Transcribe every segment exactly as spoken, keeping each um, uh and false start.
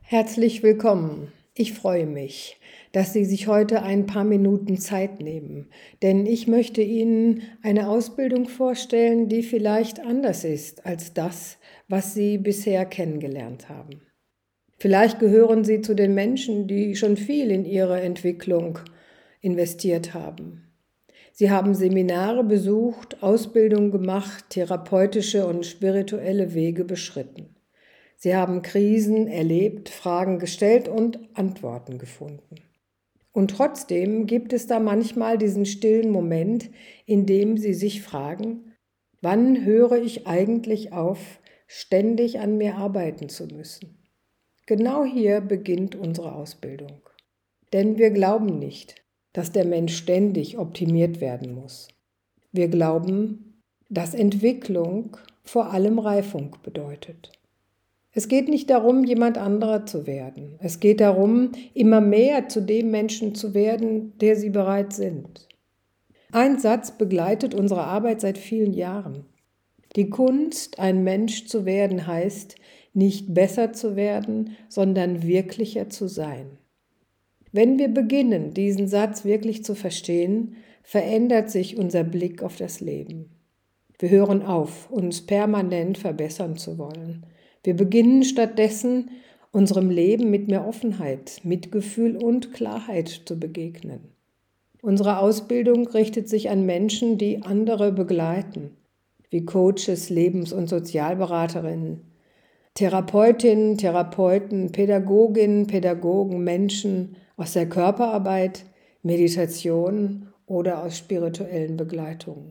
Herzlich willkommen. Ich freue mich, dass Sie sich heute ein paar Minuten Zeit nehmen, denn ich möchte Ihnen eine Ausbildung vorstellen, die vielleicht anders ist als das, was Sie bisher kennengelernt haben. Vielleicht gehören Sie zu den Menschen, die schon viel in ihre Entwicklung investiert haben. Sie haben Seminare besucht, Ausbildung gemacht, therapeutische und spirituelle Wege beschritten. Sie haben Krisen erlebt, Fragen gestellt und Antworten gefunden. Und trotzdem gibt es da manchmal diesen stillen Moment, in dem Sie sich fragen, wann höre ich eigentlich auf, ständig an mir arbeiten zu müssen? Genau hier beginnt unsere Ausbildung. Denn wir glauben nicht, dass der Mensch ständig optimiert werden muss. Wir glauben, dass Entwicklung vor allem Reifung bedeutet. Es geht nicht darum, jemand anderer zu werden. Es geht darum, immer mehr zu dem Menschen zu werden, der Sie bereits sind. Ein Satz begleitet unsere Arbeit seit vielen Jahren. Die Kunst, ein Mensch zu werden, heißt, nicht besser zu werden, sondern wirklicher zu sein. Wenn wir beginnen, diesen Satz wirklich zu verstehen, verändert sich unser Blick auf das Leben. Wir hören auf, uns permanent verbessern zu wollen. Wir beginnen stattdessen, unserem Leben mit mehr Offenheit, Mitgefühl und Klarheit zu begegnen. Unsere Ausbildung richtet sich an Menschen, die andere begleiten, wie Coaches, Lebens- und Sozialberaterinnen, Therapeutinnen, Therapeuten, Pädagoginnen, Pädagogen, Menschen aus der Körperarbeit, Meditation oder aus spirituellen Begleitungen.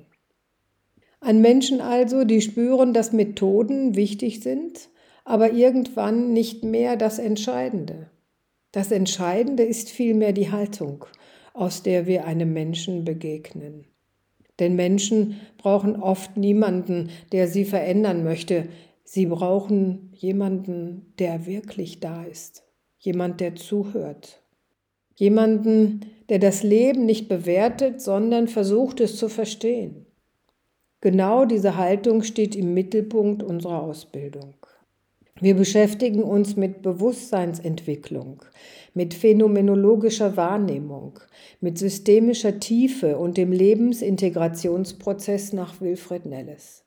An Menschen also, die spüren, dass Methoden wichtig sind, aber irgendwann nicht mehr das Entscheidende. Das Entscheidende ist vielmehr die Haltung, aus der wir einem Menschen begegnen. Denn Menschen brauchen oft niemanden, der sie verändern möchte. Sie brauchen jemanden, der wirklich da ist. Jemand, der zuhört. Jemanden, der das Leben nicht bewertet, sondern versucht es zu verstehen. Genau diese Haltung steht im Mittelpunkt unserer Ausbildung. Wir beschäftigen uns mit Bewusstseinsentwicklung, mit phänomenologischer Wahrnehmung, mit systemischer Tiefe und dem Lebensintegrationsprozess nach Wilfred Nelles.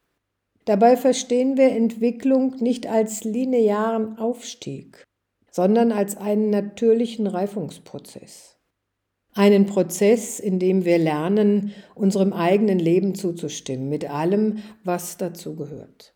Dabei verstehen wir Entwicklung nicht als linearen Aufstieg, sondern als einen natürlichen Reifungsprozess. Einen Prozess, in dem wir lernen, unserem eigenen Leben zuzustimmen, mit allem, was dazugehört.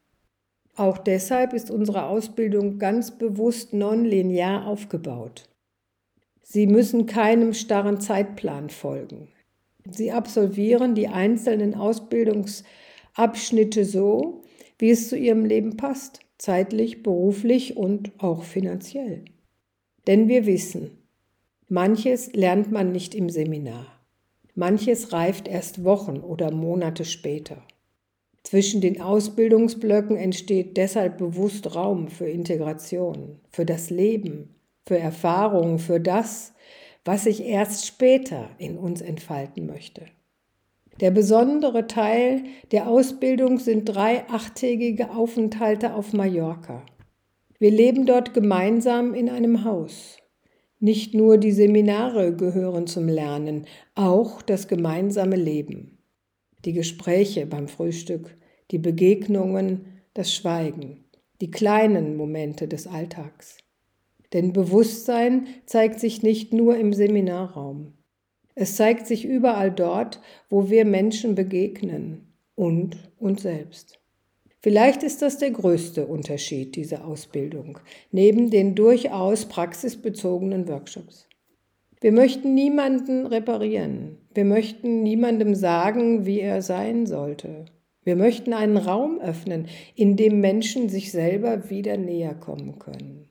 Auch deshalb ist unsere Ausbildung ganz bewusst nonlinear aufgebaut. Sie müssen keinem starren Zeitplan folgen. Sie absolvieren die einzelnen Ausbildungsabschnitte so, wie es zu Ihrem Leben passt, zeitlich, beruflich und auch finanziell. Denn wir wissen, manches lernt man nicht im Seminar. Manches reift erst Wochen oder Monate später. Zwischen den Ausbildungsblöcken entsteht deshalb bewusst Raum für Integration, für das Leben, für Erfahrungen, für das, was sich erst später in uns entfalten möchte. Der besondere Teil der Ausbildung sind drei achttägige Aufenthalte auf Mallorca. Wir leben dort gemeinsam in einem Haus. Nicht nur die Seminare gehören zum Lernen, auch das gemeinsame Leben. Die Gespräche beim Frühstück, die Begegnungen, das Schweigen, die kleinen Momente des Alltags. Denn Bewusstsein zeigt sich nicht nur im Seminarraum. Es zeigt sich überall dort, wo wir Menschen begegnen und uns selbst. Vielleicht ist das der größte Unterschied dieser Ausbildung, neben den durchaus praxisbezogenen Workshops. Wir möchten niemanden reparieren. Wir möchten niemandem sagen, wie er sein sollte. Wir möchten einen Raum öffnen, in dem Menschen sich selber wieder näher kommen können.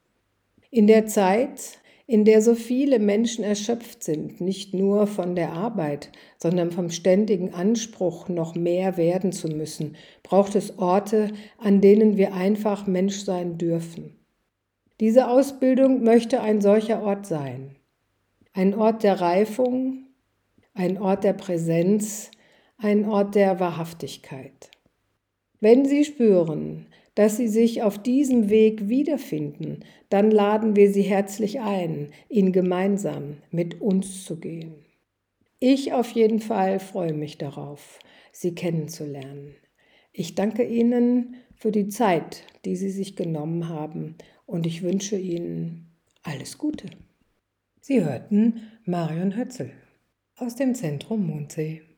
In der Zeit, in der so viele Menschen erschöpft sind, nicht nur von der Arbeit, sondern vom ständigen Anspruch, noch mehr werden zu müssen, braucht es Orte, an denen wir einfach Mensch sein dürfen. Diese Ausbildung möchte ein solcher Ort sein. Ein Ort der Reifung, ein Ort der Präsenz, ein Ort der Wahrhaftigkeit. Wenn Sie spüren, dass Sie sich auf diesem Weg wiederfinden, dann laden wir Sie herzlich ein, ihn gemeinsam mit uns zu gehen. Ich auf jeden Fall freue mich darauf, Sie kennenzulernen. Ich danke Ihnen für die Zeit, die Sie sich genommen haben, und ich wünsche Ihnen alles Gute. Sie hörten Marion Hötzel aus dem Zentrum Mondsee.